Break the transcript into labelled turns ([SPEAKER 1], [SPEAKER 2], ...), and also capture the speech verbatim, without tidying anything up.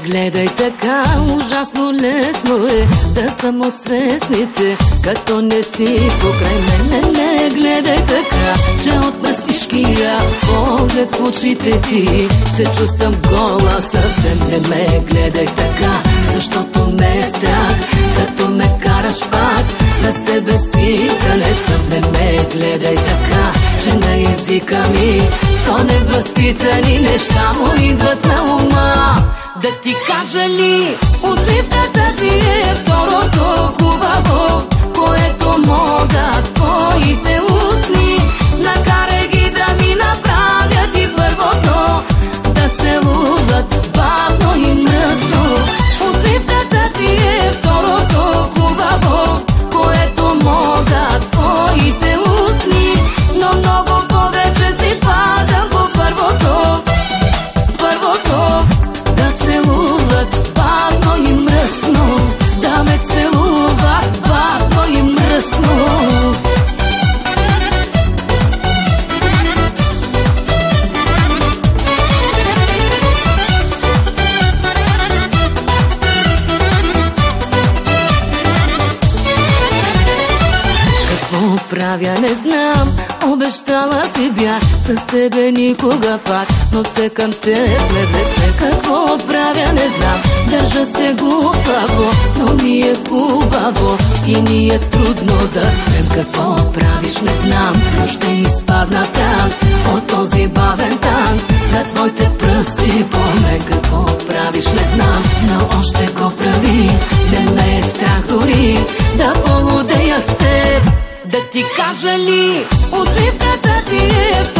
[SPEAKER 1] гледай така, ужасно лесно е да съм от свестните, като не си покрай мене. Не гледай така, че от мъстишкия поглед в очите ти се чувствам гола съвсем. Не ме гледай така, защото ме е страх, като ме караш пак на себе си да не съм. Не ме гледай така, че на езика ми сто невъзпитани неща му идват на ума. Да ти кажа ли, усмивката ти е второто хубаво, което могат твоите устни. Накарай ги да ми направят и първото, да целуват бавно и мръсно. Усмивката ти е второто хубаво, което могат твоите устни, но много повече си падам по първото. Първото, да целуват бавно и мръсно, да ме целуват бавно и мръсно. Правя не знам, обещала си бях с тебе никога пак, но все към теб ме влече. Какво правя не знам, държа се глупаво, но ми е хубаво и ни е трудно да спрем. Какво правиш не знам, но ще изпадна в транс от този бавен танц на твоите пръсти по мен. Какво правиш не знам, но още го прави, не ме е страх дори да полудея с теб. Да ти кажа ли, усмивката ти е